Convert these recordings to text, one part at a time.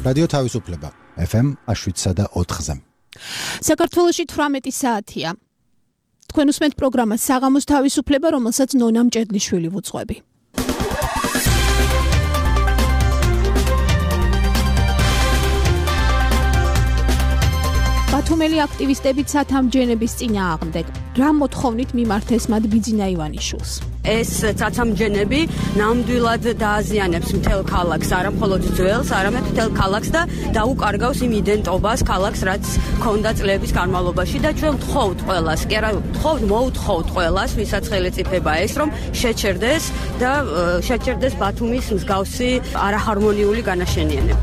რადიო თავისუფლება FM 7.4-ზე. საქართველოში 18 საათია. თქვენ უსმენთ პროგრამას საღამოს თავისუფლება, რომელსაც ნონა მჭედლიშვილი ვუძღვები. ბათუმელი აქტივისტებით სათამჯენების წინააღმდეგ. რა მოთხოვნით მიმართეს მათ ბიძინა ივანიშვილს? ეს სათამჯენები ნამდვილად დააზიანებს მთელ ქალაქს, არა მხოლოდ ძველს, არამედ მთელ ქალაქს და დაუკარგავს იმ იდენტობას ქალაქს, რაც ჰქონდა წლების განმავლობაში და ჩვენ ვთხოვთ ყველას, კი არა, მოუთხოვთ ყველას, ვისაც ხელისუფლება ეს, რომ შეჩერდეს და შეჩერდეს ბათუმის მსგავსი არაჰარმონიული განაშენიანება.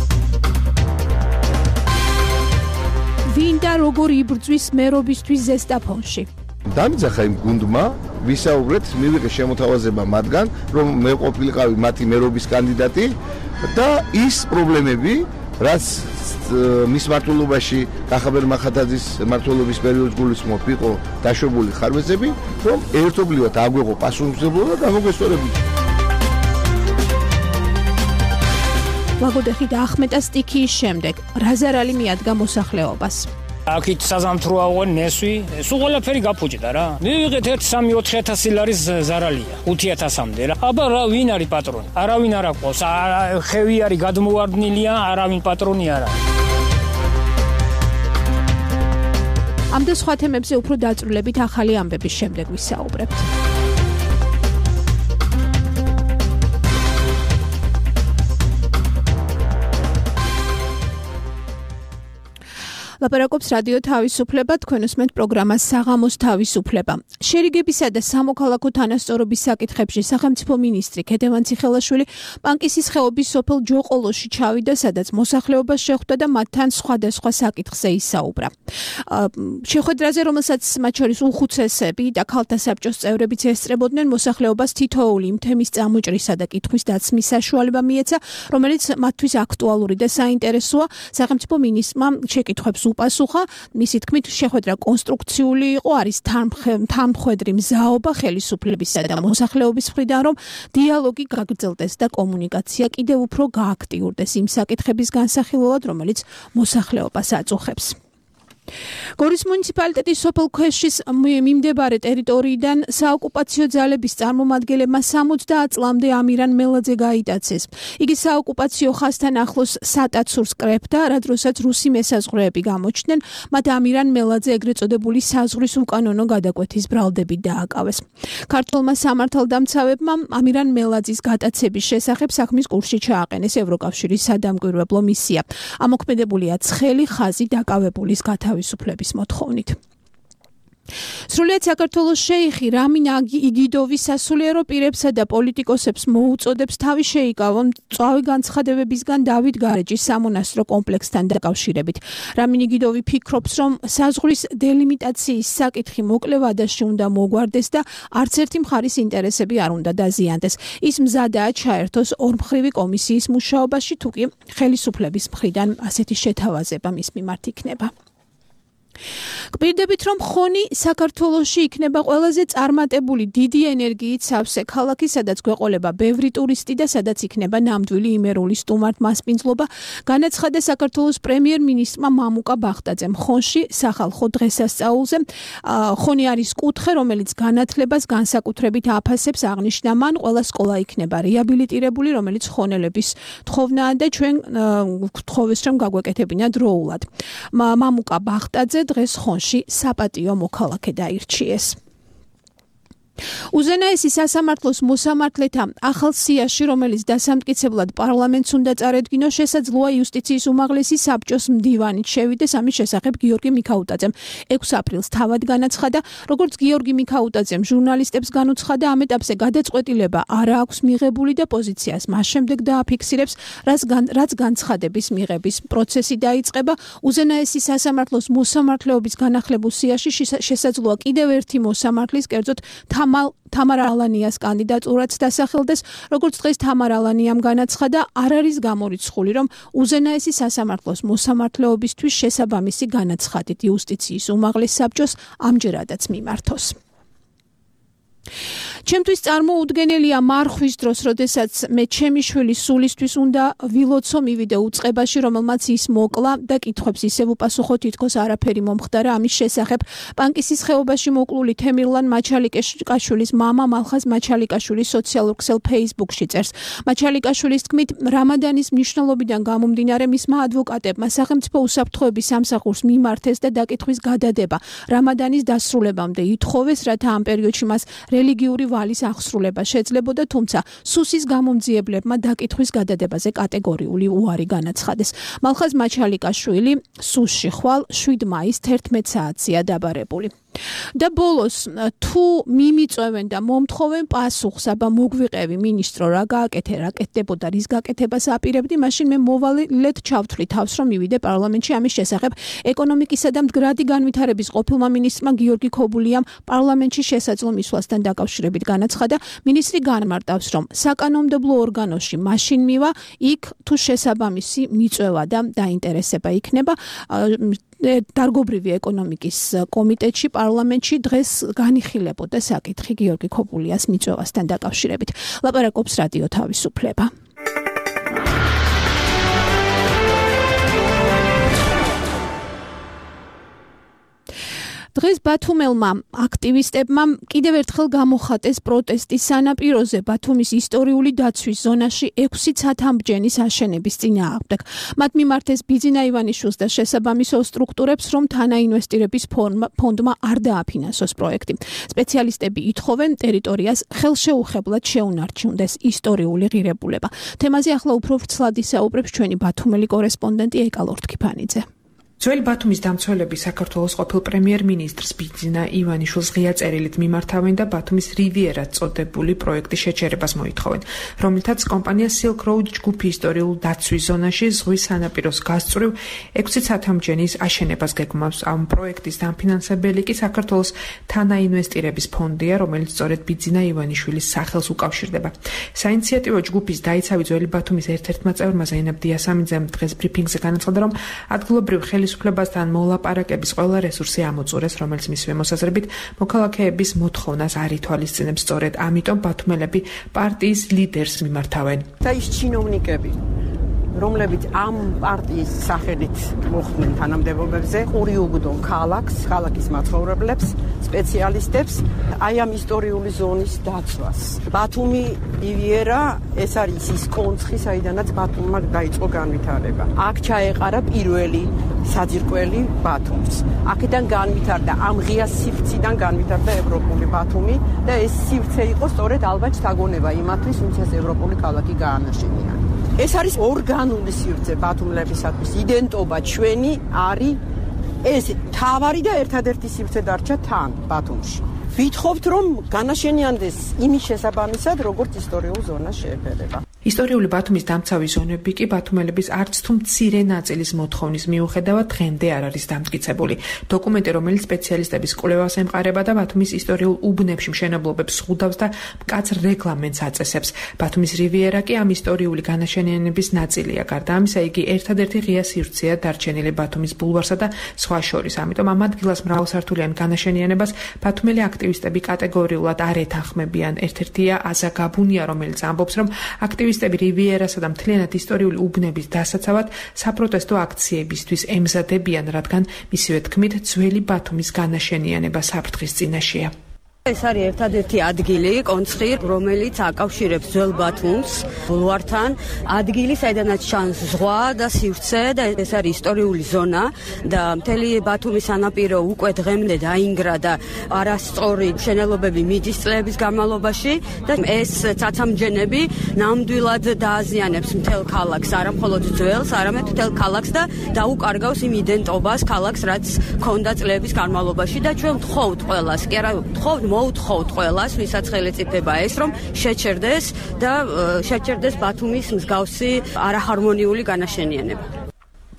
ვინ და როგორ იბრძვის მერობისთვის ზესტაფონში? დამიძახა იმ გუნდმა, ვისაუბრეთ, მივიღე შემოთავაზება მათგან, რომ მე ყოფილიყავი მათი მერობის კანდიდატი და ის პრობლემები, რაც მის მმართველობაში კახაბერ მახათაძის მმართველობის პერიოდს გულისხმობ იყო დაშვებული ხარვეზები, რომ ერთობლივად აგვეღო პასუხისმგებლობა და გამოგვესწორებინა. ლაგოდეხი და ახმეტა სტიქიის შემდეგ რაზარალი მიადგა მოსახლეობას. აქეთ საზამთროა ნესვი, სულ ყველაფერი გაფუჭდა რა. მივიღეთ 1-3-4 ლარის ზარალია, 5000-მდე რა. აბა რა ვინ არის პატრონი? არავინ არ აქვს. ხევი არის გადმოვარდნილია, არავინ პატრონი არ არის. ამ და სხვა თემებზე უფრო დაწვრილებით ახალი ამბების შემდეგ ვისაუბრებთ. ლაპარაკობს რადიო თავისუფლება, თქვენ უსმენთ პროგრამას საღამოს თავისუფლება. შერიგებისა და სამოქალაქო თანასწორობის საკითხებში სახელმწიფო მინისტრი ქედევან ციხელაშვილი პანკისის ხეობის სოფელ ჯოყოლოში ჩავიდა, სადაც მოსახლეობას შეხვდა და მათთან სხვადასხვა საკითხზე ისაუბრა. შეხვედრაზე, რომელსაც მათ შორის უხუცესები და ქალთა საბჭოს წევრებიც ესწრებოდნენ, მოსახლეობას თითოეული იმ თემის წამოჭრისა და კითხვის დაცმის საშუალება მიეცა, რომელიც მათთვის აქტუალური და საინტერესოა. სახელმწიფო მინისტრმა შეკითხვებს უპასუხა, მისი თქმით, შეხვედრა კონსტრუქციული იყო, არის თანმხვედრი მზაობა ხელისუფლებისა და მოსახლეობის მხრიდან, რომ დიალოგი გაგრძელდეს და კომუნიკაცია კიდევ უფრო გააქტიურდეს იმ საკითხების განსახილველად, რომელიც მოსახლეობას აწუხებს. გორის მუნიციპალიტეტის სოფელ ქვეშის მიმდებარე ტერიტორიიდან საოკუპაციო ძალების წარმომადგენლებმა 60 წლამდე ამირან მელაძე გაიტაცეს. იგი საოკუპაციო ხაზთან ახლოს სატაცურს კრებდა, რა დროსაც რუსი მესაზღვრეები გამოჩნდნენ, მათ ამირან მელაძე ეგრეთ წოდებული საზღვრის უკანონო გადაკვეთის ბრალდებით დააკავეს. ქართველმა სამართალდამცავებმა ამირან მელაძის გატაცების შესახებ საქმის კურსში ჩააყენეს ევროკავშირის სადამკვირვებლო მისია. ამოქმედებულია ცხელი ხაზი დაკავებულის თავისუფლების მოთხოვნით. სრულიად საქართველოს შეიხი რამინ იგიდოვის სასულიერო პირებსა და პოლიტიკოსებს მოუწოდებს თავი შეიკავონ მწვავე განცხადებებისგან დავით გარეჯის სამონასტრო კომპლექსთან დაკავშირებით. რამინ იგიდოვი ფიქრობს, რომ საზღვრის დელიმიტაციის საკითხი მოკლე ვადაში უნდა მოგვარდეს და არც ერთი მხარის ინტერესები არ უნდა დაზიანდეს. ის მზადაა ჩაერთოს ორმხრივი კომისიის მუშაობაში, თუკი ხელისუფლების მხრიდან ასეთი შეთავაზება მის მიმართ იქნება. გვპირდებით, რომ ხონი საქართველოში იქნება ყველაზე წარმატებული დიდი ენერგიით სავსე ქალაქი, სადაც გვეყოლება ბევრი ტურისტი და სადაც იქნება ნამდვილი იმერული სტუმართმასპინძლობა, განაცხადა საქართველოს პრემიერ-მინისტრმა მამუკა ბახტაძემ ხონში სახალხო დღესასწაულზე. ხონი არის კუთხე, რომელიც განათლებას განსაკუთრებით აფასებს, აღნიშნა მან, ყველა სკოლა იქნება რეაბილიტირებული, რომელიც ხონელების თხოვნაა და ჩვენ გთხოვეს, რომ გაგვეკეთებინა დროულად. მამუკა ბახტაძე დღეს ხონში საპატიო მოქალაქე დაირჩიეს. უზენაესი სასამართლოს მოსამართლეთა ახალ სიაში, რომელიც დასამტკიცებლად პარლამენტს უნდა წარედგინო, შესაძლოა იუსტიციის უმაღლესი საბჭოს მდივანით შევიდეს. ამის შესახებ გიორგი მიქაუტაძემ 6 აპრილს თავად განაცხადა. როგორც გიორგი მიქაუტაძემ ჟურნალისტებს განუცხადა, ამ ეტაპზე გადაწყვეტილება არ აქვს მიღებული და პოზიციას მას შემდეგ დააფიქსირებს, რაც განცხადების მიღების პროცესი დაიწყება. უზენაესი სასამართლოს მოსამართლეობის განახლებულ სიაში შესაძლოა კიდევ ერთი მოსამართლის, კერძოდ თამარ ალანიას კანდიდატურაც დასახელდეს. როგორც დღეს თამარ ალანიამ განაცხადა, არ არის გამორიცხული, რომ უზენაესი სასამართლოს მოსამართლეობისთვის შესაბამისი განაცხადით იუსტიციის უმაღლეს საბჭოს ამჯერადაც მიმართოს. ჩემთვის წარმოუდგენელია მარხვის დროს, როდესაც მე ჩემი შვილი სულისთვის უნდა ვილოცო მივიდე უწყებაში, რომელმაც ის მოკლა და კითხვებს ისევ უპასუხო, თითქოს არაფერი მომხდარა ამის შესახებ. პანკისის ხეობაში მოკლული თემირლან მაჩალიკაშვილის მამა მალხაზ მაჩალიკაშვილი სოციალურ ქსელ Facebook-ში წერს. მაჩალიკაშვილის თქმით, რამადანის მნიშვნელობიდან გამომდინარე მისმა ადვოკატებმა სახელმწიფო უსაფრთხოების სამსახურს მიმართეს და დაკითხვის გადადება რამადანის დასრულებამდე ითხოვეს, რათა ამ პერიოდში მას რელიგიური ვალის აღსრულება შეძლებოდა, თუმცა სუსის გამომძიებლებმა დაკითხვის გადადებაზე კატეგორიული უარი განაცხადეს. მალხაზ მაჩალიკაშვილი სუსში ხვალ 7 მაისს 11 საათზეა დაბარებული. და ბოლოს თუ მიმიწევენ და მომთხოვენ პასუხს, აბა მოგვიყევი მინისტრო, რა გააკეთე, რა კეთდებოდა, რის გაკეთებას აპირებდი, მაშინ მე მოვალედ ჩავთვლი თავს, რომ მივიდე პარლამენტში. ამის შესახებ ეკონომიკისა და მდგრადი განვითარების ყოფილმა მინისტრმა გიორგი ქობულიამ პარლამენტში შესაძლო მისვლასთან დაკავშირებით განაცხადა. მინისტრი განმარტავს, რომ საკანონმდებლო ორგანოში მაშინ მივა, იქ თუ შესაბამისი მიწვევა და დაინტერესება იქნება. დარგობრივი ეკონომიკის კომიტეტში პარლამენტში დღეს განიხილებოდა საკითხი გიორგი ქობულიას მიწვევასთან დაკავშირებით. ლაპარაკობს რადიო თავისუფლება. დღეს ბათუმელმა აქტივისტებმა კიდევ ერთხელ გამოხატეს პროტესტის სანაპიროზე ბათუმის ისტორიული დაცვის ზონაში 6 ცათამბჯენის აშენების წინააღმდეგ. მათ მიმართეს ბიძინა ივანიშვილს და შესაბამის სტრუქტურებს, რომ თანაინვესტირების ფონდმა არ დააფინანსოს პროექტი. სპეციალისტები ითხოვენ ტერიტორიას ხელშეუხებლად შეუნარჩუნდეს ისტორიული ღირებულება. თემაზე ახლა უფრო ვრცლად ისაუბრებს ჩვენი ბათუმელი კორესპონდენტი ეკა ლორთქიფანიძე. ძველი ბათუმის დამცველები საქართველოს ყოფილ პრემიერ-მინისტრს ბიძინა ივანიშვილს ღია წერილით მიმართავენ და ბათუმის რივიერა წოდებული პროექტის შეჩერებას მოითხოვენ, რომელთაც კომპანია Silk Road ჯგუფი ისტორიულ დაცვის ზონაში ზღვის სანაპიროს გასწვრივ 6 ცათამბჯენის აშენებას გეგმავს. ამ პროექტის დამფინანსებელი კი საქართველოს თანაინვესტირების ფონდია, რომელიც სწორედ ბიძინა ივანიშვილის სახელს უკავშირდება. საინიციატივო ჯგუფის დაიცავი ძველი ბათუმის ერთ-ერთმა წევრმა ზაინაბ დიასამიძემ დღეს ბრიფინგზე განაცხადა, რომ ადგილობრივ ხელისუფლებასთან მოლაპარაკების ყველა რესურსი ამოწურეს, რომელიც მისივე მოსაზრებით მოქალაქეების მოთხოვნას არ ითვალისწინებს. სწორედ ამიტომ ბათუმელები პარტიის ლიდერს მიმართავენ. და ის ჩინოვნიკები, რომლებიც ამ პარტიის სახელით მოხდნენ თანამდებობებზე, ყური უგდონ ქალაქის მაცხოვრებლებს, სპეციალისტებს, აი ამ ისტორიული ზონის დაცვას. ბათუმი რივიერა ეს არის ის კონცხი, საიდანაც ბათუმმა დაიწყო განვითარება. აქ ჩაეყარა პირველი საძირკველი ბათუმს. აქედან განვითარდა, ამ ღია სივრციდან განვითარდა ევროპული ბათუმი და ეს სივრცე იყო სწორედ ალბათ შთაგონება იმათვის, ვინც ეს ევროპული ქალაქი გაანაშენია. ეს არის ორგანული სივრცე ბათუმელებისათვის. იდენტობა ჩვენი არის ეს თავარი და ერთადერთი სივრცე დარჩა თან ბათუმში. ვითხოვთ, რომ განაშენიანდეს იმის შესაბამისად, როგორც ისტორიულ ზონას შეეფერება. ისტორიული ბათუმის დამცავი ზონები კი ბათუმელების არც თუ მცირე ნაწილის მოთხოვნის მიუხედავად დღემდე არ არის დამტკიცებული. დოკუმენტი, რომელიც სპეციალისტების კვლევას ემყარება და ბათუმის ისტორიულ უბნებში მშენებლობებს ზღუდავს და მკაცრ რეგლამენტს აწესებს. ბათუმის რივიერა კი ამ ისტორიული განაშენიანების ნაწილია. გარდა ამისა, იგი ერთადერთი ღია სივრცეა დარჩენილი ბათუმის ბულვარსა და სხვა შორის. ამიტომ ამ ადგილას მრავალსართულიან განაშენიანებას ბათუმელი აქტივისტები კატეგორიულად არ ეთანხმებიან. ერთ-ერთია აზა გაბუნია, რომელიც ამბობს, რომ აქტივისტები რივიერასა და მთლიანად ისტორიული უბნების დასაცავად საპროტესტო აქციებისთვის ემზადებიან, რადგან მისივე თქმით ძველი ბათუმის განაშენიანება საფრთხის წინაშეა. ეს არის ერთადერთი ადგილი, კონცხი, რომელიც აკავშირებს ძველ ბათუმს ბულვართან, ადგილი, საიდანაც ჩანს ზღვა და სივრცე და ეს არის ისტორიული ზონა და მთელი ბათუმის სანაპირო უკვე დღემდე დაინგრა და არასწორი მშენებლობები მიდის წლების განმავლობაში და ეს ცათამბჯენები ნამდვილად დააზიანებს მთელ ქალაქს, არა მხოლოდ ძველს, არამედ მთელ ქალაქს და დაუკარგავს იმ იდენტობას ქალაქს, რაც ჰქონდა წლების განმავლობაში და ჩვენ ვთხოვთ ყველას, კი არა ვთხოვთ მოუთხოვთ ყველას, ვისაც ხელისუფლება ეს, რომ შეჩერდეს და შეჩერდეს ბათუმის მსგავსი არაჰარმონიული განაშენიანება.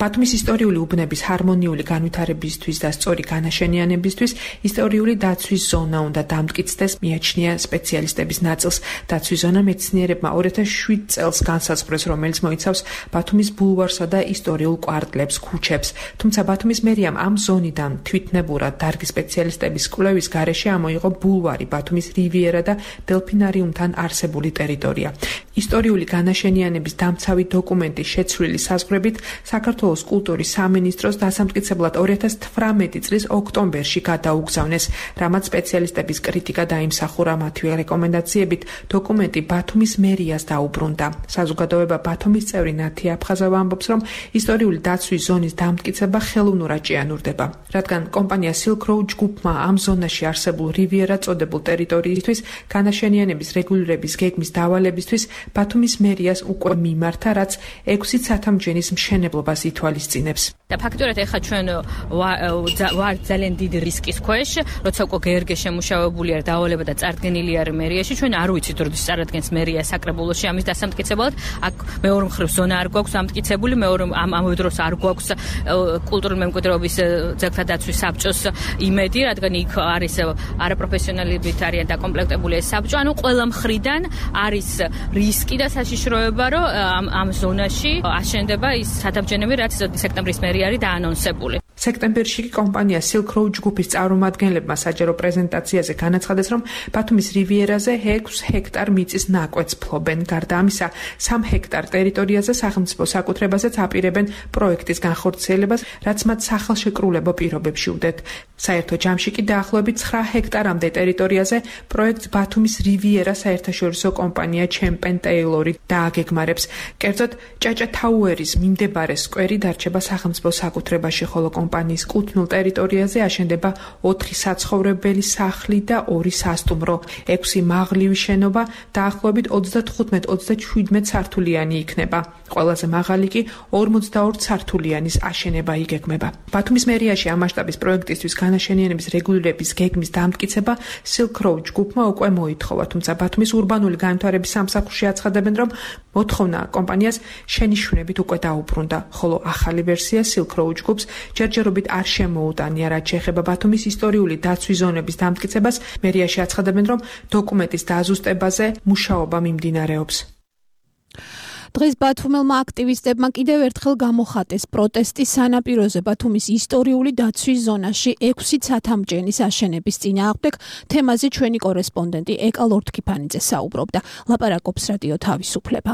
ბათუმის ისტორიული უბნების ჰარმონიული განვითარებისთვის და სწორი განაშენიანებისთვის ისტორიული დაცვის ზონა უნდა დამტკიცდეს, მიაჩნია სპეციალისტების ნაწილს. დაცვის ზონა მეცნიერებმა 2007 წელს განსაზღვრეს, რომელიც მოიცავს ბათუმის ბულვარსა და ისტორიულ კვარტლებს, ქუჩებს. თუმცა ბათუმის მერიამ ამ ზონიდან თვითნებურად დარგის სპეციალისტების კვლევის გარეშე ამოიღო ბულვარი, ბათუმის რივიერა და დელფინარიუმთან არსებული ტერიტორია. ისტორიული განაშენიანების დამცავი დოკუმენტის შეცვლილი საზღვრებით საქართველოს კულტურის სამინისტროს დასამტკიცებლად 2018 წლის ოქტომბერში გადაუგზავნეს, რამაც სპეციალისტების კრიტიკა დაიმსახურა. მათივე რეკომენდაციებით დოკუმენტი ბათუმის მერიას დაუბრუნდა. საზოგადოება ბათუმის წევრი ნათი აფხაზოვა ამბობს, რომ ისტორიული დაცვის ზონის დამტკიცება ხელოვნურად ჭიანურდება, რადგან კომპანია Silk Road ჯგუფმა ამ ზონაში არსებულ რივიერა წოდებულ ტერიტორიისთვის განაშენიანების რეგულირების გეგმის დავალებისთვის ბათუმის მერიას უკვე მიმართა, რაც 6 ცათამბჯენის მშენებლობას ითვალისწინებს. და ფაქტობრივად ეხლა ჩვენ ვარ ძალიან დიდი რისკის ქვეშ, როცა უკვე გერგე შემუშავებული არ დავალება და წარდგენილი არ მერიაში, ჩვენ არ ვიცით როდის წარადგენს მერია საკრებულოში ამის დასამტკიცებლად. აქ მეორე მხრივ ზონა არ გვაქვს დამტკიცებული, მეორე ამავე დროს არ გვაქვს კულტურული მემკვიდრეობის ძეგლთა დაცვის საბჭოს იმედი, რადგან იქ არის არაპროფესიონალებით არიან დაკომპლექტებული ეს საბჭო. ანუ ყველა მხრიდან არის რისკი და საშიშროება, რომ ამ ზონაში აშენდება ის ცათამბჯენები, რაც სექტემბრის მერია არის დაანონსებული. სექტემბერში კომპანია Silk Road ჯგუფის წარმომადგენლებმა საჯარო პრეზენტაციაზე განაცხადეს, რომ ბათუმის რივიერაზე 6 ჰექტარ მიწის ნაკვეთს ფლობენ. გარდა ამისა, 3 ჰექტარ ტერიტორიაზე სახელმწიფო საკუთრებაზეც აპირებენ პროექტის განხორციელებას, რაც მათ სახელშეკრულებო პირობებში უდეთ. საერთო ჯამში კი დაახლოებით 9 ჰექტარამდე ტერიტორიაზე პროექტს ბათუმის რივიერა საერთაშორისო კომპანია Champion Taylor-ი დააგეგმარებს. კერძოდ, ჭაჭა თაუერის მიმდებარე სკვერი დარჩება სახელმწიფო საკუთრებაში, ხოლო კომპანიის კუთვნილ ტერიტორიაზე აშენდება 4 საცხოვრებელი სახლი და 2 სასტუმრო, 6 მაღლივი შენობა, დაახლოებით 35-37 სართულიანი იქნება. ყველაზე მაღალი კი 42 სართულიანის აშენება იგეგმება. ბათუმის მერიაში ამ მასშტაბის პროექტისთვის განაშენიანების რეგულირების გეგმის დამტკიცება Silk Road ჯგუფმა უკვე მოითხოვა, თუმცა ბათუმის ურბანული განვითარების სამსახურში აცხადებენ, რომ მოთხოვნა კომპანიას შენიშვნებით უკვე დაუბრუნდა, ხოლო ახალი ვერსია Silk Road ჯგუფს ჯერჯერობით არ შემოუტანია, რაც შეეხება ბათუმის ისტორიული დაცვის ზონების დამტკიცებას. მერიაში აცხადებენ, რომ დოკუმენტის დაზუსტებაზე მუშაობა მიმდინარეობს. დღეს ბათუმელმა აქტივისტებმა კიდევ ერთხელ გამოხატეს პროტესტის სანაპიროზე ბათუმის ისტორიული დაცვის ზონაში 6 ცათამბჯენის აშენების წინააღმდეგ. თემაზე ჩვენი კორესპონდენტი ეკა ლორთქიფანიძე საუბრობდა. ლაპარაკობს რადიო თავისუფლება.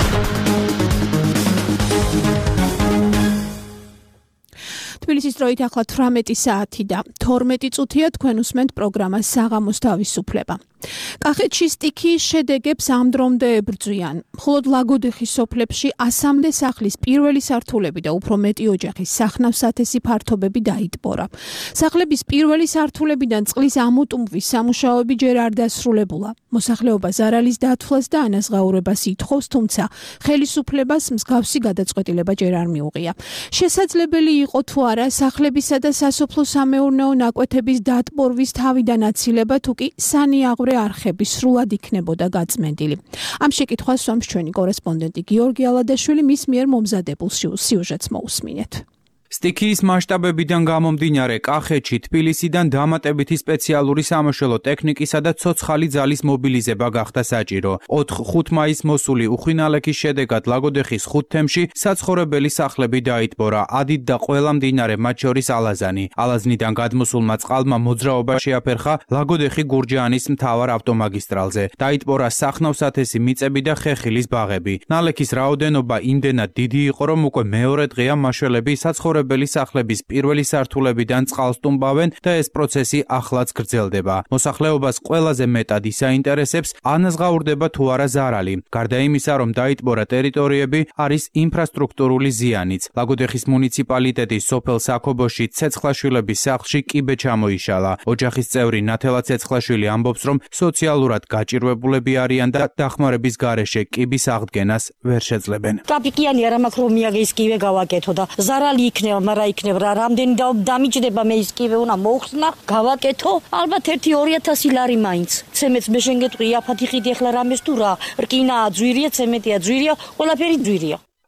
თბილისის დროით ახლა 18 საათი და 12 წუთია, თქვენ უსმენთ პროგრამას საღამოს თავისუფლება. კახეთში სტიქიის შედეგებს ამ დრომდე ებრძვიან. მხოლოდ ლაგოდეხის სოფლებში 100-მდე სახლის პირველი სართულები და უფრო მეტი ოჯახის სახნავ-სათესი ფართობები დაიტბორა. სახლების პირველი სართულებიდან წყლის ამოტუმვის სამუშაოები ჯერ არ დასრულებულა. მოსახლეობა ზარალის დათვლას და ანაზღაურებას ითხოვს, თუმცა ხელისუფლებას მსგავსი გადაწყვეტილება ჯერ არ მიუღია. შესაძლებელი იყო თუ არა სახლებისა და სასოფლო-სამეურნეო ნაკვეთების დატბორვის თავიდან აცილება, თუ კი სანიაღვრე არხები სრულად იქნებოდა გაწმენდილი. ამ შეკითხვას სვამს ჩვენი კორესპონდენტი გიორგი ალადაშვილი, მის მიერ მომზადებულ სიუჟეტს მოусმინეთ. სტიქიის მასშტაბებიდან გამომდინარე, კახეთში თბილისიდან დამატებითი სპეციალური სამაშველო ტექნიკისა და ცოცხალი ძალის მობილიზება გახდა საჭირო. 4-5 მაისს მოსული უხვინალექის შედეგად ლაგოდეხის 5 თემში საცხოვრებელი სახლები დაიტბორა, ადით და ყველა მდინარე, მათ შორის ალაზანი. ალაზნიდან გადმოსულმა წყალმა მოძრაობა შეაფერხა ლაგოდეხი გურჯაანის მთავარ ავტომაგისტრალზე. დაიტბორა სახნავ-სათესი მიწები და ხეხილის ბაღები. ნალექის რაოდენობა იმდენად დიდი იყო, რომ უკვე მეორე დღეა მაშველები საცხოვრებელი სახლების პირველი სართულებიდან წყალს ტუმბავენ და ეს პროცესი ახლაც გრძელდება. მოსახლეობას ყველაზე მეტად ისაინტერესებს ანაზღაურდება თუ არა ზარალი. გარდა იმისა, რომ დაიტბორა ტერიტორიები, არის ინფრასტრუქტურული ზიანიც. ლაგოდეხის მუნიციპალიტეტის სოფელ საქობოში ცეცხლაშვილების სახლში კიბე ჩამოიშალა. ოჯახის წევრი ნათელა ცეცხლაშვილი ამბობს, რომ სოციალურად გაჭირვებულები არიან და დახმარების გარეშე კიბის აღდგენას ვერ შეძლებენ. კაპიკიანი არ მაქვს რომ მიაგეს კიბე გავაკეთო და ზარალი იქნება, მაგრამ იქნება რამდენი დამიჯდება მე ის კიბე უნდა მოხსნა, გავაკეთო, ალბათ 1-2000 ლარი მაინც. ცემეთს მე შენ გეტყვი აფათი ხიდი ახლა რამეს თუ რა, რკინაა ძვირია, ცემენტია ძვირია, ყველაფერი ძვირია.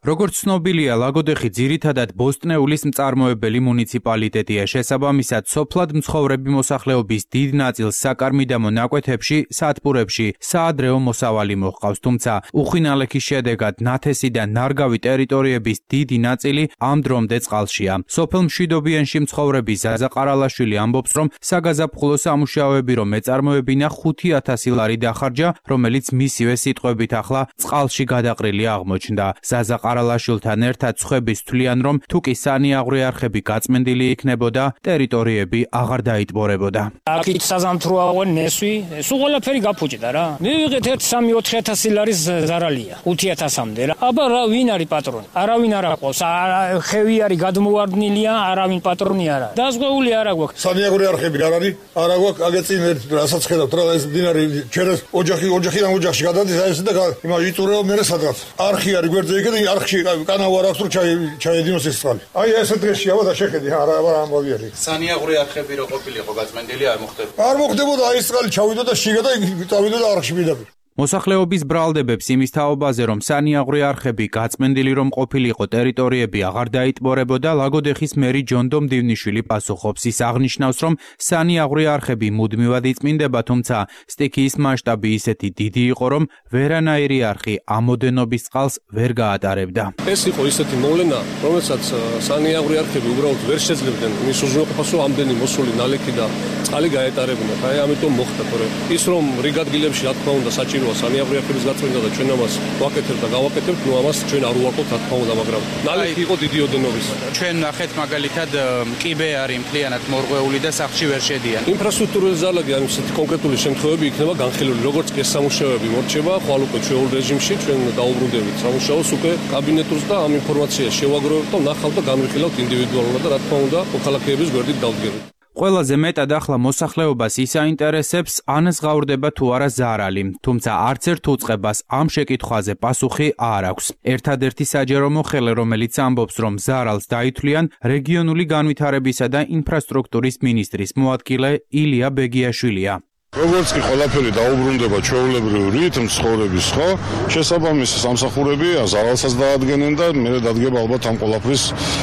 როგორც ცნობილია, ლაგოდეხი ძირითადად ბოსტნეულის მწარმოებელი მუნიციპალიტეტია. შესაბამისად, სოფლად მცხოვრები მოსახლეობის დიდ ნაწილს საკარმიდამო ნაკვეთებში, სადგურებში საადრეო მოსავალი მოჰყავს, თუმცა უხინალექის შედეგად ნათესი და ნარგავი ტერიტორიების დიდი ნაწილი ამ დრომდე წყალშია. სოფელ მშვიდობიანში მცხოვრები ზაზა ყარალაშვილი ამბობს, რომ საგაზაფხულო სამუშაოები რომ ეწარმოებინა 5,000 ლარი დახარჯა, რომელიც მისივე სიტყვებით ახლა წყალში გადაყრილი აღმოჩნდა. ზაზა ყარალაშვილთან ერთად ცხების თვლიან, რომ თუ კი სანიაღვრე არხები გაწმენდილი იქნებოდა, ტერიტორიები აღარ დაიტბორებოდა. აქეთ საზამთროა ნესვი, სულ ყველაფერი გაფუჭდა რა. მივიღეთ 1-4,000 ლარის ზარალია, 5,000-მდე რა. აბა რა ვინ არის პატრონი? არავინ არ აყავს, ხევი არის გადმოვარდნილია, არავინ პატრონი არ არის. დაზღვეული არა გვაქვს. სანიაღვრე არხები არ არის, არა გვაქვს, აგეწინ რასაც ხედავთ რა ეს მდინარე ჩერეს ოჯახიდან ოჯახში გადადის აი ეს და იმაში იწურება მე სადღაც. არხი არის გვერდზე იქ და არხში კანავა არ აქვს რომ ჩაედინოს ეს წყალი. აი ეს დღეში აბა და შეხედი არა ამბავი არის. სანიაღვრე არხები რო ყოფილიყო გაწმენდილი არ მოხდებოდა. არ მოხდებოდა აი ეს წყალი ჩავიდა და შიგა და წავიდა და არხში მიდაბი. მოსახლეობის ბრალდებებს იმის თაობაზე, რომ სანიაღვრე არხები გაწმენდილი რომ ყოფილიყო ტერიტორიები აღარ დაიტბორებოდა, ლაგოდეხის მერი ჯონდო მდივნიშვილი პასუხობს. ის აღნიშნავს, რომ სანიაღვრე არხები მუდმივად იწმინდება, თუმცა სტიქიის მასშტაბი ისეთი დიდი იყო, რომ ვერანაირი არხი ამოდენობის წყალს ვერ გაატარებდა. ეს იყო ისეთი მოვლენა, რომელსაც სანიაღვრე არხები უბრალოდ ვერ შეძლებდნენ მის უზრუნველყოფას, რომ ამდენი მოსული ნალექი და წყალი გაეტარებინათ. აი ამიტომ მოხდა, თორე ის რომ რიგ ადგილებში რა თქმა უნდა საჭირო სანიაღვრე არხების გაწმენდა და ჩვენ ამას ვაკეთებთ და გავაკეთებთ, ნუ ამას ჩვენ არ უარყოფთ რა თქმა უნდა, მაგრამ ნალექი იყო დიდი ოდენობის. ჩვენ ნახეთ მაგალითად კიბე არის მთლიანად მორღვეული და სახლში ვერ შედიან. ინფრასტრუქტურული ზარალები ან ისეთი კონკრეტული შემთხვევები იქნება განხილული, როგორც კი ეს სამუშაოები მორჩება, ხვალ უკვე ჩვეულ რეჟიმში ჩვენ დაუბრუნდებით სამუშაოს უკვე კაბინეტურს და ამ ინფორმაციას შევაგროვებთ და ნახავთ და განვიხილავთ ინდივიდუალურად და რა თქმა უნდა მოქალაქეების გვერდით დავდგებით. ყველაზე მეტად ახლა მოსახლეობას ის აინტერესებს, ან ზღაურდება თუ არა ზარალი, თუმცა არც ერთ უწყებას ამ შეკითხვაზე პასუხი არ აქვს. ერთადერთი საჯარო მოხელე, რომელიც ამბობს, რომ ზარალს დაითვლიან რეგიონული განვითარებისა და ინფრასტრუქტურის მინისტრის მოადგილე ილია ბეგიაშვილია. როგორც კი ყველაფერი დაუბრუნდება ჩვეულებრივი რიტმს ცხოვრების, ხო? შესაბამისი სამსახურები ზარალსაც დაადგენენ და მე დადგება ალბათ ამ ყველაფრის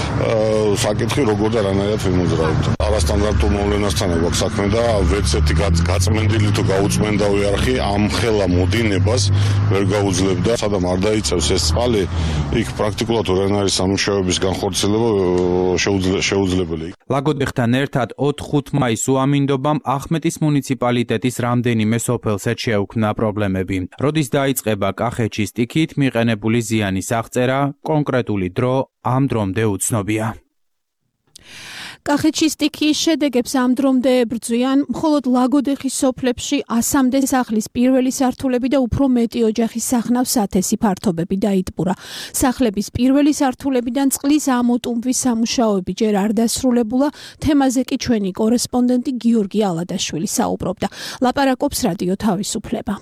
საკითხი როგორ და რანაირად ვიმოძრავებთ. არასტანდარტულ მოვლენასთან აქვს საქმე და ვერცერთი გაწმენდილი თუ გაუწმენდავი არხი ამ ხელა მოდინებას ვერ გაუძლებდა. სადამ არ დაიწევს ეს წყალი, იქ პრაქტიკულად რანაირი სამუშაოების განხორციელება შეუძლებელი. ლაგოდეხთან ერთად 4-5 მაისს უამინდობამ ახმეტის მუნიციპალიტეტის რამდენიმე სოფელსაც შეუქმნა პრობლემები. როდის დაიწყება კახეთში სტიქით მიყენებული ზიანის აღწერა, კონკრეტული დრო ამ დრომდე უცნობია. კახეთში სტიქიის შედეგებს ამ დრომდე ებრძვიან მხოლოდ ლაგოდეხის სოფლებში 100-მდე სახლის პირველი სართულები და უფრო მეტი ოჯახის სახნავს ათესი ფართობები დაიტბურა. სახლების პირველი სართულებიდან წყლის ამოტუმბვის სამუშაოები ჯერ არ დასრულებულა, თემაზე კი ჩვენი კორესპონდენტი გიორგი ალადაშვილი საუბრობდა. ლაპარაკობს რადიო თავისუფლება.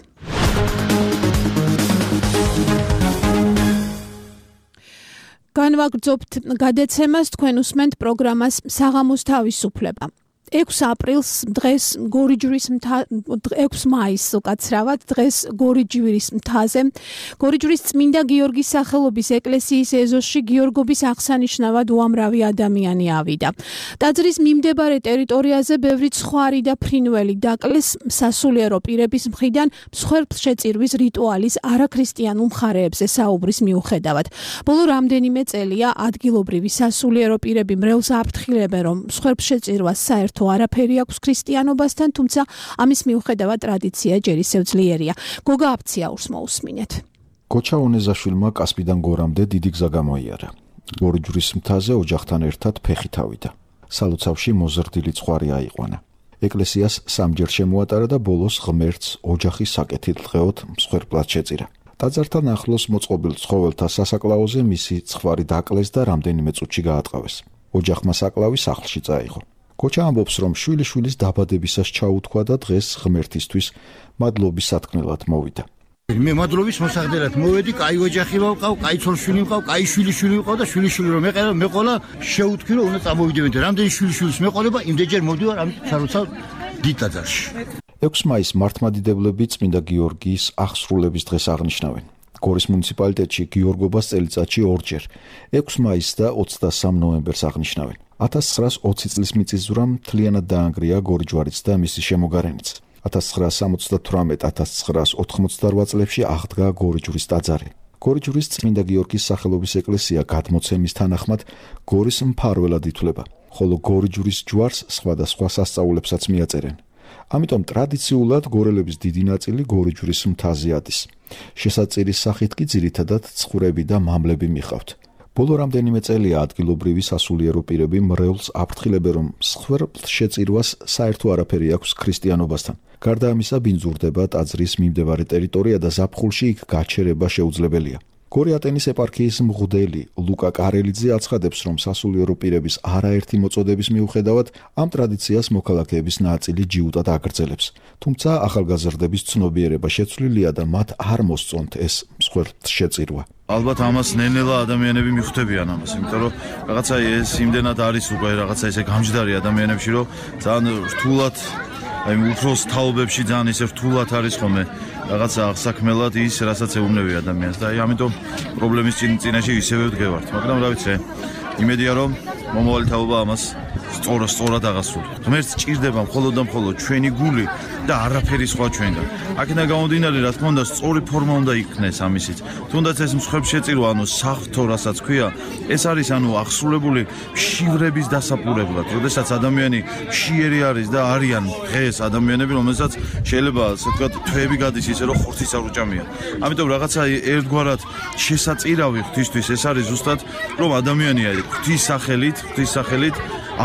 განვაგრძობთ გადაცემას, თქვენ უსმენთ პროგრამას საღამოს თავისუფლება. 6 აპრილს დღეს გორიჯვრის 6 მაისს უკაცრავად დღეს გორიჯვრის მთაზე გორიჯვრის წმინდა გიორგის სახელობის ეკლესიის ეზოში გიორგობის აღსანიშნავად უამრავი ადამიანი ავიდა. ტაძრის მიმდებარე ტერიტორიაზე ბევრი ცხვარი და ფრინველი დაკლეს სასულიერო პირების მხრიდან მსხვერპლშეწირვის რიტუალის არაქრისტიანულ მხარეებზე საუბრის მიუხედავად. ბოლო რამდენიმე წელია ადგილობრივი სასულიერო პირები მრევლს აფრთხილებენ, რომ მსხვერპლშეწირვას საერთო არაფერი აქვს ქრისტიანობასთან, თუმცა ამის მიუხედავად ტრადიცია ჯერ ისევ ძლიერია. გოგა აფციაურს მოусმინეთ. გოჩა ონეზაშვილმა კასპიდან გორამდე დიდი გზა გამოიარა. გორიჯვრის მთაზე ოჯახთან ერთად ფეხით ავიდა. სალოცავში მოზრდილი ცხვარი აიყვანა. ეკლესიას სამჯერ შემოატარა და ბოლოს ღმერთს ოჯახის საკეთილ დღეოდ მსხვერპლად შეწირა. ტაძართან ახლოს მოწყობილ ცხოველთა სასაკლაოზე მისი ცხვარი დაკლეს და რამდენიმე წუთში გაატყავეს. ოჯახმა საკლავი სახლში წაიღო. გოჩა ამბობს, რომ შვილიშვილის დაბადებისას ჩაუთქვა და დღეს ღმერთისთვის მადლობის სათქმელად მოვიდა. მე მადლობის მოსახდელად მოვედი, კაი ოჯახი ვიყავ, კაი ცოლ-შვილი ვიყავ, კაი შვილიშვილი ვიყავ და შვილიშვილი რომ მეყოლა, შეუთქვი რომ უნდა წამოვიდები. რამდენი შვილიშვილის მეყოლება, იმდენჯერ მოვდივარ ამ საროცავ დიდ ტაძარში. 6 მაისს მართლმადიდებლები წმინდა გიორგის აღსრულების დღეს აღნიშნავენ. გორის მუნიციპალიტეტში გიორგობას წელიწადში ორჯერ 6 მაისს და 23 ნოემბერს აღნიშნავენ. 1920 წლის მიწისძვრამ მთლიანად დაანგრია გორი ჯვარიც და მისი შემოგარენიც. 1978-1988 წლებში აღდგა გორიჯვრის ტაძარი. გორიჯვრის წმინდა გიორგის სახელობის ეკლესია გადმოცემის თანახმად გორის მფარველად ითვლება, ხოლო გორიჯვრის ჯვარს სხვადასხვა სასწაულებსაც მიაწერენ. ამიტომ ტრადიციულად გორელების დიდი ნაწილი გორიჯვრის მთაზე ადის. შესაწირის სახით კი ძირითადად ცხვრები და მამლები მიხავთ. ბოლო რამდენიმე წელია ადგილობრივი სასულიერო პირები მრევლს აფრთხილებენ, რომ მსხვერპლშეწირვას საერთო არაფერი აქვს ქრისტიანობასთან. გარდა ამისა, ბინძურდება ტაძრის მიმდებარე ტერიტორია და ზაფხულში იქ გაჩერება შეუძლებელია. გორიატენის ეპარქიის მღვდელი ლუკა კარელიძე აცხადებს, რომ სასულიერო პირების არაერთი მოწოდების მიუხედავად ამ ტრადიციას მოქალაქეების ნაწილი ჯიუტად აგრძელებს. თუმცა ახალგაზრდების ცნობიერება შეცვლილია და მათ არ მოსწონთ ეს მსხვერპლშეწირვა. ალბათ ამას ნელ-ნელა ადამიანები მიხვდებიან ამას, იმიტომ რომ რაღაცა ეს იმდენად არის უკვე რაღაცა ესე გამჯდარი ადამიანებში, რომ ძალიან რთულად აი უფროს თაობებში ძალიან ისე რთულად არის ხოლმე რაღაცა აღსაქმელად ის, რასაც ეუბნები ადამიანს და აი ამიტომ პრობლემის წინაშე ისევე ვდგევართ, მაგრამ რა ვიცი, იმედია რომ მომავალი თაობა ამას სწორად აღასრულებს. ღმერთს ჭირდება მხოლოდ და მხოლოდ ჩვენი გული და არაფერი სხვა ჩვენგან. აქედან გამომდინარე, რა თქმა უნდა, სწორი ფორმა უნდა იქნეს ამისიც. თუნდაც ეს მსხვერპლშეწირვა, საფრთხო, რასაც ქვია, ეს არის აღსრულებული მშივრების დასაპურებლად. როდესაც ადამიანი მშიერი არის და არიან დღეს ადამიანები, რომელსაც შეიძლება ასე ვთქვათ, თვეები გადის ისე, რომ ხორცის არ უჭამიან. ამიტომ რაღაცა ერთგვარად შესაწირავი ღვთისთვის ეს არის ზუსტად, რომ ადამიანი ღვთის სახელით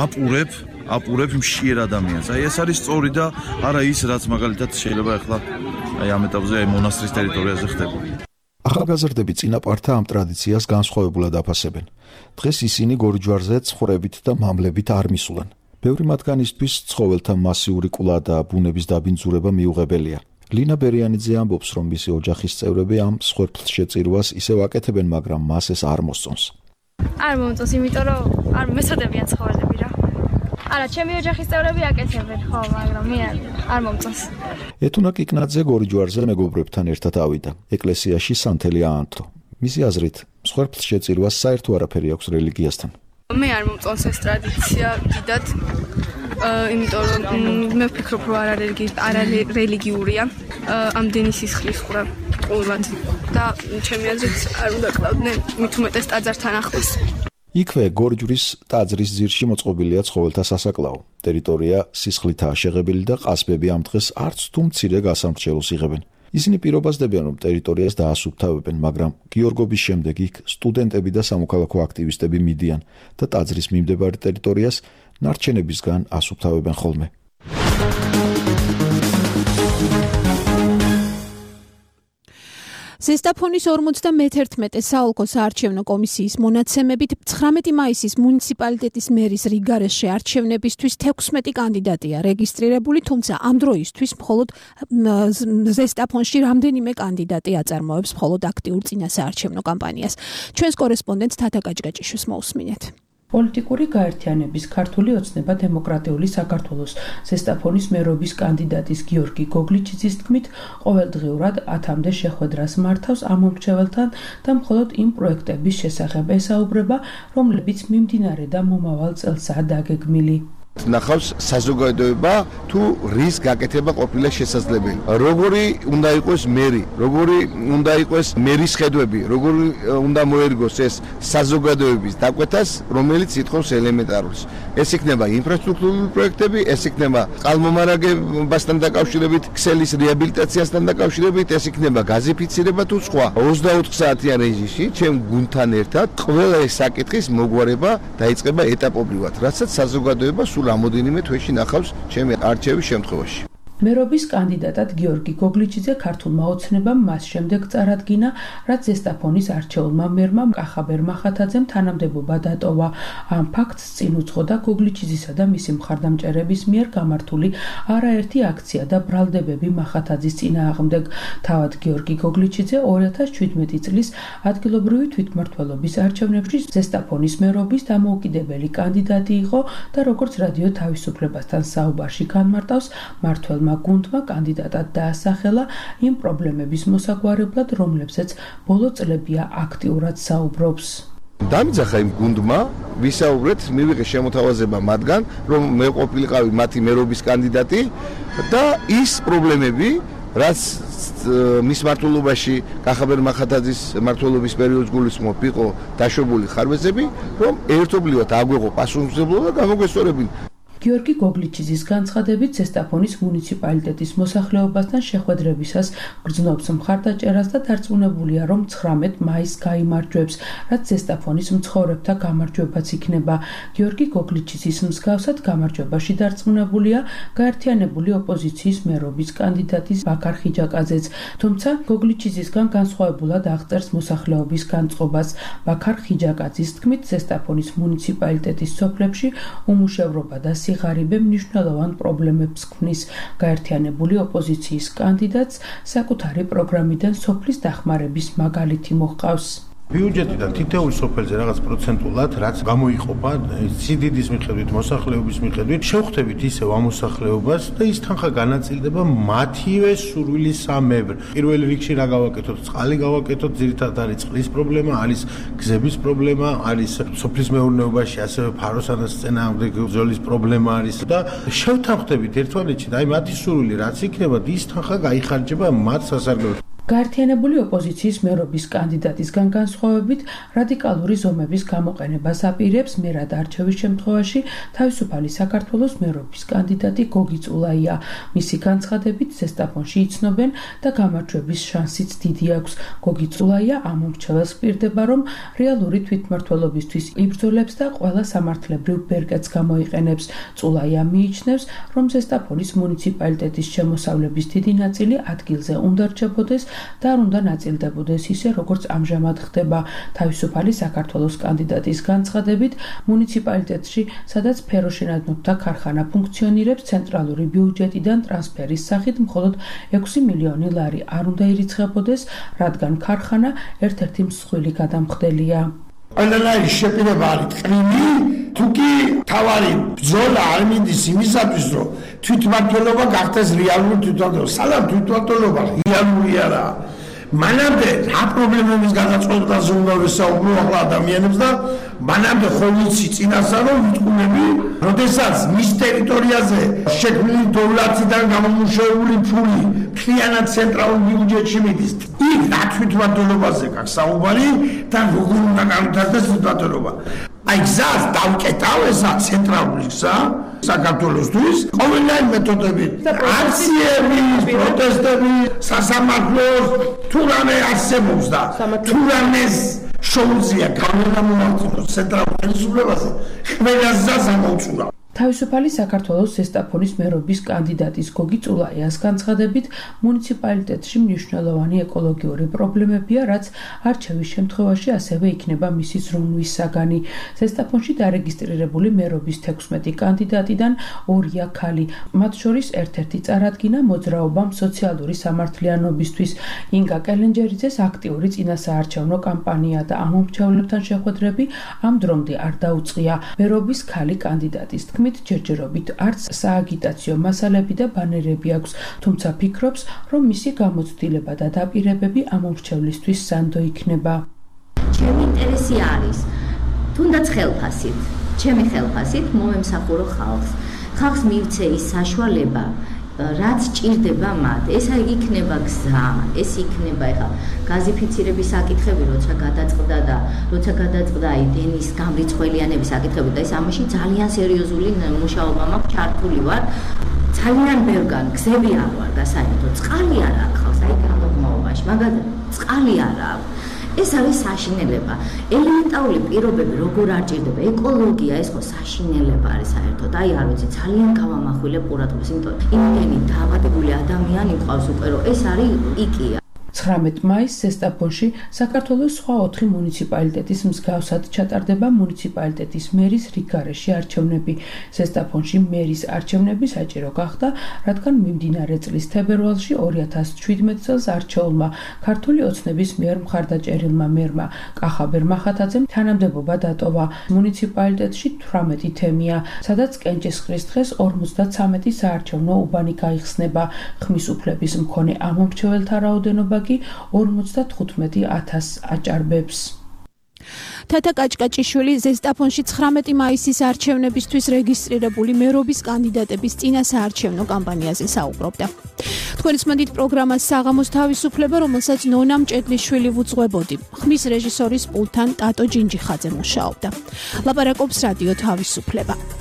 აპურებ მშიერ ადამიანს. აი ეს არის სწორი და არა ის, რაც მაგალითად შეიძლება ახლა აი ამ ეტაპზე მონასტრის ტერიტორიაზე ხდება. ახალგაზრდები წინაპართა ამ ტრადიციას განსხვავებულად აფასებენ. დღეს ისინი გორიჯვარზე ცხვრებით და მამლებით არ მისულან. ბევრი მათგანისთვის ცხოველთა მასიური კვლავა და ბუნების დაბინძურება მიუღებელია. ლინა ბერიანიძე ამბობს, რომ მისი ოჯახის წევრები ამ მსხვერპლშეწირვას ისევ აკეთებენ, მაგრამ მას ეს არ მოსწონს. არ მომწონს, იმიტომ რომ არ მესადებიან ცხოველები რა. არა, ჩემი ოჯახის წევრები აკეთებენ, ხო, მაგრამ მე არ მომწონს. ეთუნა კიკნაძე გორიჯვარზე მეგობრებთან ერთად ავიდა. ეკლესიაში სანთელი აანთო. მისი აზრით, მსხვერპლშეწირვას საერთო არაფერი აქვს რელიგიასთან. მე არ მომწონს ეს ტრადიცია დიდად, იმიტომ რომ მე ვფიქრობ, რომ არარელიგიურია, ამდენი სისხლის ხვრა ყოველად და ჩემი აზრით არ უნდა კლავდნენ მით უმეტეს ტაძართან ახლოს. იქვე გორიჯვრის ტაძრის ძირში მოწყობილია ცხოველთა სასაკლაო. ტერიტორია სისხლითაა შეღებილი და ყასბები ამ დღეს არც თუ მცირე გასამრჩევლს იღებენ. ისინი პირობასდებიან, რომ ტერიტორიას დაასუფთავებენ, მაგრამ გიორგობის შემდეგ იქ სტუდენტები და სამოქალაქო აქტივისტები მიდიან და ტაძრის მიმდებარე ტერიტორიას ნარჩენებისგან ასუფთავებენ ხოლმე. ზესტაფონის 51 საოლქო საარჩევნო კომისიის მონაცემებით 19 მაისის მუნიციპალიტეტის მერის რიგარეშე არჩევნებისთვის 16 კანდიდატია რეგისტრირებული, თუმცა ამ დროისთვის მხოლოდ ზესტაფონში რამდენიმე კანდიდატი აწარმოებს მხოლოდ აქტიურ წინასაარჩევნო კამპანიას. ჩვენს კორესპონდენტს თათა გაჭგაჭიშვილს მოусმინეთ. პოლიტიკური გაერთიანების ქართული ოცნება დემოკრატიული საქართველოს ზესტაფონის მერობის კანდიდატის გიორგი გოგლიჩიძის თქმით, ყოველდღიურად 10-მდე შეხვედრას მართავს ამ მომრჩეველთან და მხოლოდ იმ პროექტების შესახებ ესაუბრება, რომლებიც მიმდინარე და მომავალ წელსაა დაგეგმილი. ნახავს საზოგადოება თუ რის გაკეთება ყოფილა შესაძლებელი. როგორი უნდა იყოს მერი, როგორი უნდა იყოს მერის ხედვები, როგორი უნდა მოერგოს ეს საზოგადოების დაკვეთას, რომელიც ითხოვს ელემენტარულს. ეს იქნება ინფრასტრუქტურული პროექტები, ეს იქნება წყალმომარაგებასთან დაკავშირებით, ქსელის რეაბილიტაციასთან დაკავშირებით, ეს იქნება გაზიფიცირება თუ სხვა. 24 საათიან რეჟიმში ჩემ გუნდთან ერთად ყველა ეს საკითხის მოგვარება დაიწყება ეტაპობრივად, რასაც საზოგადოება სულ რამოდენიმე თვეში ნახავს ჩემი არჩევის შემთხვევაში. მერობის კანდიდატად გიორგი გოგლიჩიძე ქართულმა ოცნებამ მას შემდეგ წარადგინა, რაც ზესტაფონის არჩეულმა მერმა კახაბერ მახათაძემ თანამდებობა დატოვა. ამ ფაქტს წინ უძღოდა გოგლიჩიძისა და მისი მხარდამჭერების მიერ გამართული არაერთი აქცია და ბრალდებები მახათაძის წინააღმდეგ. თავად გიორგი გოგლიჩიძე 2017 წლის ადგილობრივი თვითმმართველობის არჩევნებში ზესტაფონის მერობის დამოუკიდებელი კანდიდატი იყო და როგორც რადიო თავისუფლებასთან საუბარში განმარტავს, მმართველმა მთავრობებმა გუნდმა კანდიდატად დაასახელა იმ პრობლემების მოსაგვარებლად, რომლებზეც ბოლო წლებია აქტიურად საუბრობს. დამიძახა იმ გუნდმა ვისაუბრეთ, მივიღე შემოთავაზება მათგან, რომ მე ყოფილიყავი მათი მერობის კანდიდატი და ის პრობლემები, რაც მის მმართველობაში კახაბერ მახათაძის მმართველობის პერიოდს გულისხმობ იყო დაშვებული ხარვეზები, რომ ერთობლივად აგვეღო პასუხისმგებლობა და გამოგვესწორებინა. გიორგი გოგლიჩიძის განცხადებით ზესტაფონის მუნიციპალიტეტის მოსახლეობასთან შეხვედრებისას გრძნობს მხარდაჭერას და დარწმუნებულია, რომ 19 მაისს გაიმარჯვებს, რაც ზესტაფონის მცხოვრებთა გამარჯვებაც იქნება. გიორგი გოგლიჩიძის მსგავსად გამარჯვებაში დარწმუნებულია გაერთიანებული ოპოზიციის მერობის კანდიდატი ბაქარ ხიჯაკაძეც, თუმცა გოგლიჩიძისგან განსხვავებულად აღწერს მოსახლეობის განწყობას. ბაქარ ხიჯაკაძის თქმით, ზესტაფონის მუნიციპალიტეტის სოფლებში უმუშევრობა და სიღარიბე მნიშვნელოვან პრობლემებს ქმნის. გაერთიანებული ოპოზიციის კანდიდატს საკუთარი პროგრამიდან სოფლის დახმარების მაგალითი მოჰყავს. ბიუჯეტიდან თითოეულ სოფელზე რაღაც პროცენტულად, რაც გამოიყოფა სიდიდის მიხედვით, მოსახლეობის მიხედვით, შევხვდებით ისევ ამ მოსახლეობას და ის თანხა განაწილდება მათივე სურვილისამებრ. პირველ რიგში რა გავაკეთოთ? წყალი გავაკეთოთ, ძირითადად არის წყლის პრობლემა, არის გზების პრობლემა, არის სოფლის მეურნეობაში ასევე ფაროსანას წინააღმდეგ ბრძოლის პრობლემა არის და შევთანხმდებით ერთმანეთში და აი მათი სურვილი რაც იქნება, ის თანხა გაიხარჯება მათ სასარგებლოდ. გაერთიანებული ოპოზიციის მერობის კანდიდატისგან განსხვავებით, რადიკალური ზომების გამოყენებას აპირებს მერად არჩევის შემთხვევაში თავისუფალი საქართველოს მერობის კანდიდატი გოგი წულაია. მისი განცხადებით, ზესტაფონში იცნობენ და გამარჯვების შანსიც დიდი აქვს. გოგი წულაია ამ მომრჩეველს პირდება, რომ რეალური თვითმმართველობისთვის იბრძოლებს და ყველა სამართლებრივ ბერკეტს გამოიყენებს. წულაია მიიჩნევს, რომ ზესტაფონის მუნიციპალიტეტის შემოსავლების დიდი ნაწილი ადგილზე უნდა რჩებოდეს და არ უნდა ნაწილდებოდეს ისე, როგორც ამჟამად ხდება. თავისუფალი საქართველოს კანდიდატის განცხადებით, მუნიციპალიტეტში, სადაც ფეროშენადნოთთა ქარხანა ფუნქციონირებს, ცენტრალური ბიუჯეტიდან ტრანსფერის სახით მხოლოდ 6 მილიონი ლარი არ უნდა ირიცხებოდეს, რადგან ქარხანა ერთ-ერთი მსხვილი გადამხდელია. ყველანაირი შეპირება არის ტკბილი, თუკი თავარი ბრძოლა არ მინდის იმისათვის, რომ თვითმმართველობა გახდეს რეალური თვითმმართველობა. სალამ თვითმმართველობა რეალური არაა. მანამდე რა პრობლემების გადაწყვეტაზე უნდა ვესაუბრო ახლა ადამიანებს და მანამდე ხოლიცი წინასწარ რომ ვიტყუნები, როდესაც მის ტერიტორიაზე შექმნილი დოვლათიდან გამომუშავებული ფული მთლიანად ცენტრალურ ბიუჯეტში მიდის. იქ რა თვითმმართველობაზე გაქვს საუბარი და როგორ უნდა განვითარდეს თვითმმართველობა. აი გზას დავკეტავ ესა ცენტრალური გზა საქართველოსთვის ყოველგვარი მეთოდებით აქციები, პროტესტები, სასამართლოს თუ რამე არსებობს და თუ რამეს შეუძლია გამომართოს ცენტრალურ ხელისუფლებაზე ყველა გზას ამოუწურა. თავისუფალი საქართველოს ზესტაფონის მერობის კანდიდატის გოგი წულაიას განცხადებით, მუნიციპალიტეტში მნიშვნელოვანი ეკოლოგიური პრობლემებია, რაც არჩევის შემთხვევაში ასევე იქნება მისი ზრუნვის საგანი. ზესტაფონში დარეგისტრირებული მერობის 16 კანდიდატიდან 2-ია ქალი, მათ შორის ერთ-ერთი წარადგინა მოძრაობამ სოციალური სამართლიანობისთვის. ინგა კელენჯერიძეს აქტიური წინასაარჩევნო კამპანია და ამ მომრჩეველებთან შეხვედრები ამ დრომდე არ დაუწყია. მერობის ქალი კანდიდატის ჯერჯერობით არც სააგიტაციო მასალები და ბანერები აქვს, თუმცა ფიქრობს, რომ მისი გამოცდილება და დაპირებები ამ მომრჩევლისთვის სანდო იქნება. ჩემი ინტერესი არის, თუნდაც ხელფასით, ჩემი ხელფასით მომემსახურო ხალხს. ხალხს მივცე ის საშუალება, რაც ჭირდება მათ. ეს იქნება გზა, ეს იქნება ეხლა გაზიფიცირების საკითხები, როცა გადაწყდა აი დენის გამრიცხველიანების საკითხები და ეს ამაში ძალიან სერიოზული მუშაობა მაქვს, ჩართული ვარ. ძალიან ბევრგან გზები არ ვარ გასაერთო, წყალი არ აქვს ხალხს აი გამოგმაობაში, მაგალითად წყალი არ აქვს. ეს არის საშინელება. ელემენტარული პირობები როგორ არ ჭირდება, ეკოლოგია ეს ხო საშინელება არის საერთოდ. აი არ ვიცი, ძალიან გავამახვილებ ყურადღებას, იმიტომ იმდენი დაავადებული ადამიანი მყავს უკვე, რომ ეს არის იკია. 19 მაისს ზესტაფონში საქართველოს სხვა 4 მუნიციპალიტეტის მსგავსად ჩატარდება მუნიციპალიტეტის მერის რიგგარეშე არჩევნები. ზესტაფონში მერის არჩევნები საჭირო გახდა, რადგან მიმდინარე წლის თებერვალში 2017 წელს არჩეულმა ქართული ოცნების მიერ მხარდაჭერილმა მერმა კახაბერ მახათაძემ თანამდებობა დატოვა. მუნიციპალიტეტში 18 თემია, სადაც კენჭისყრის დღეს 53 საარჩევნო უბანი გაიხსნება. ხმის უფლების მქონე ამომრჩეველთა რაოდენობა კი 55,000 აჭარბებს. თათა კაჭკაჭიშვილი ზესტაფონში 19 მაისის არჩევნებისთვის რეგისტრირებული მერობის კანდიდატების წინა საარჩევნო კამპანიაზე საუბრობდა. თქვენს მოდით პროგრამას საღამოს თავისუფლება, რომელსაც ნონა მჭედლიშვილი ვუძღვებოდი. ხმის რეჟისორის პულტთან ტატო ჯინჯიხაძე მუშაობდა. ლაპარაკობს რადიო თავისუფლება.